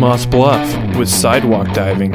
Moss Bluff with sidewalk diving.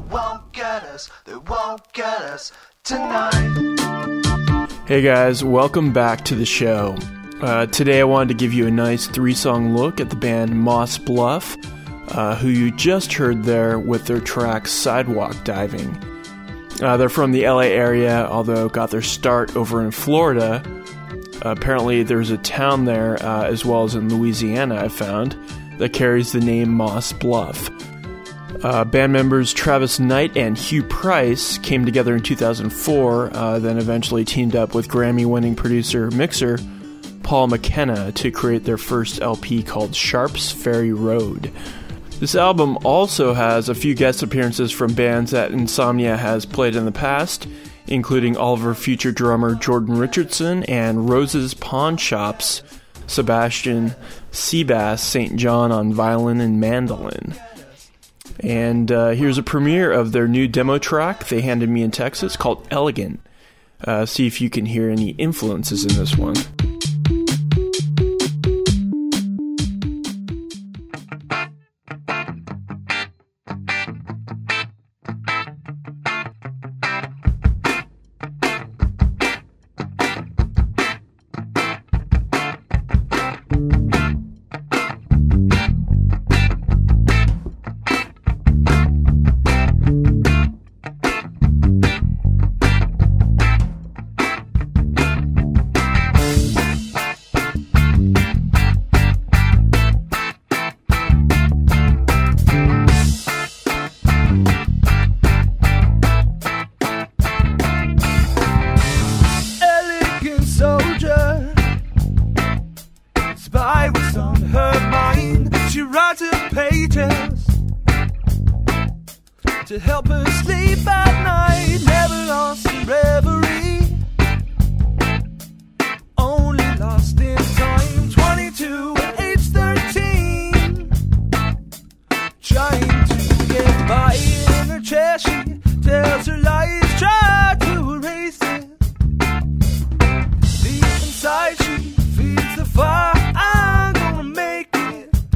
won't get us, they won't get us tonight. Hey guys, welcome back to the show. Today I wanted to give you a nice 3-song look at the band Moss Bluff, who you just heard there with their track Sidewalk Diving. They're from the LA area, although got their start over in Florida. Apparently there's a town there, as well as in Louisiana, I found, that carries the name Moss Bluff. Band members Travis Knight and Hugh Price came together in 2004, then eventually teamed up with Grammy-winning producer-mixer Paul McKenna to create their first LP called Sharp's Ferry Road. This album also has a few guest appearances from bands that Insomnia has played in the past, including Oliver Future drummer Jordan Richardson and Rose's Pawn Shop's Sebastian Seabass St. John on violin and mandolin. And here's a premiere of their new demo track they handed me in Texas called Elegant. See if you can hear any influences in this one. To help her sleep at night, never lost in reverie, only lost in time. 22 and age 13, trying to get by in her chair. She tells her lies, try to erase it. Deep inside she feeds the fire. I'm gonna make it.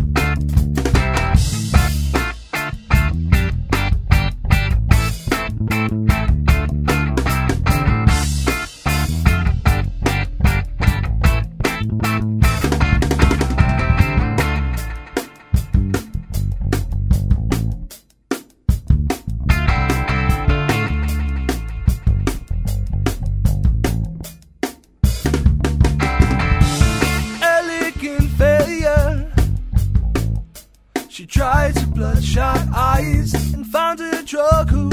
She tried her bloodshot eyes and found a drug who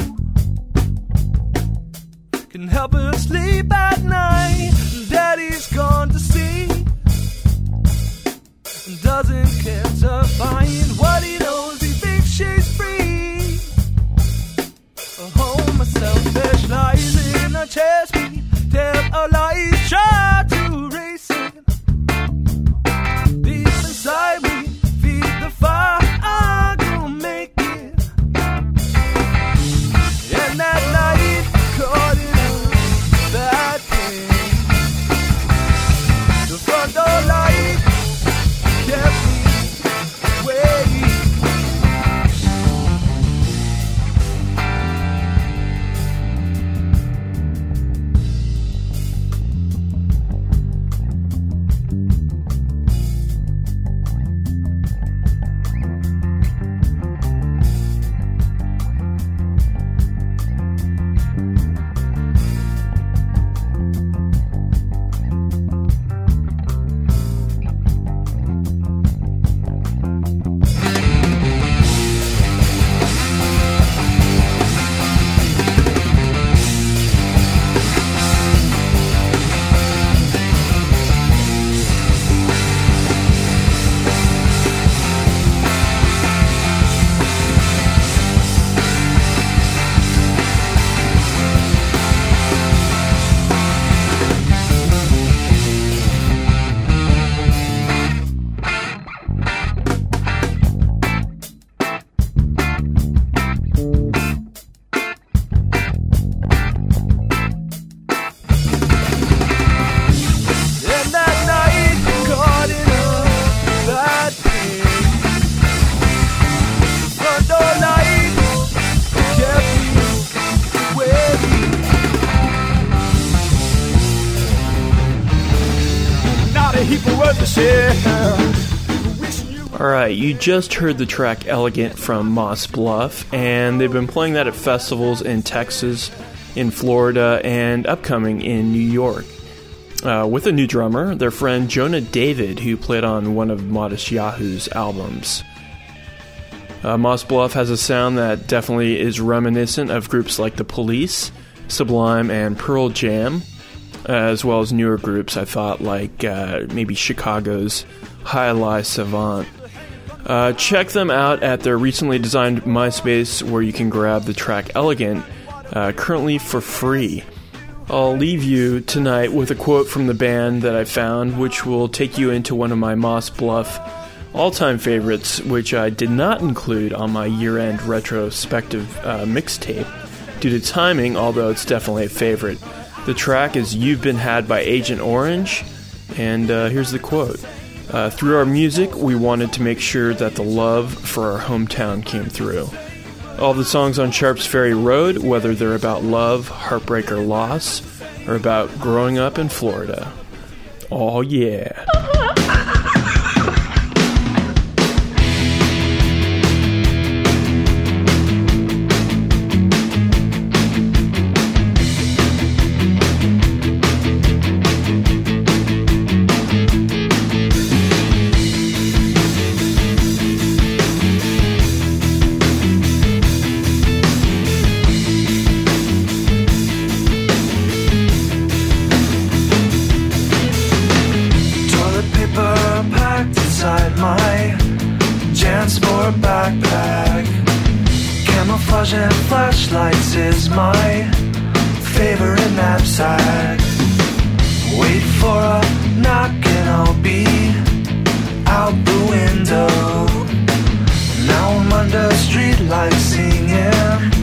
can help her sleep at night. Daddy's gone to sea and doesn't care to find what he knows. He thinks she's free. A home of selfish lies in a chest. We tell our lies, try to erase it. Deep inside we feed the fire. I'm gonna make it. And that night, caught in a bad thing, the front door light kept me waiting. what to say. Alright, you just heard the track Elegant from Moss Bluff, and they've been playing that at festivals in Texas, in Florida, and upcoming in New York. With a new drummer, their friend Jonah David, who played on one of Modest Yahoo's albums. Moss Bluff has a sound that definitely is reminiscent of groups like The Police, Sublime, and Pearl Jam, as well as newer groups, I thought, like maybe Chicago's High Lie Savant. Check them out at their recently designed MySpace, where you can grab the track Elegant, currently for free. I'll leave you tonight with a quote from the band that I found, which will take you into one of my Moss Bluff all-time favorites, which I did not include on my year-end retrospective mixtape due to timing, although it's definitely a favorite. The track is You've Been Had by Agent Orange, and here's the quote. Through our music, we wanted to make sure that the love for our hometown came through. All the songs on Sharps Ferry Road, whether they're about love, heartbreak, or loss, are about growing up in Florida. Oh yeah. Backpack, camouflage and flashlights is my favorite knapsack. Wait for a knock and I'll be out the window. Now I'm under streetlights singing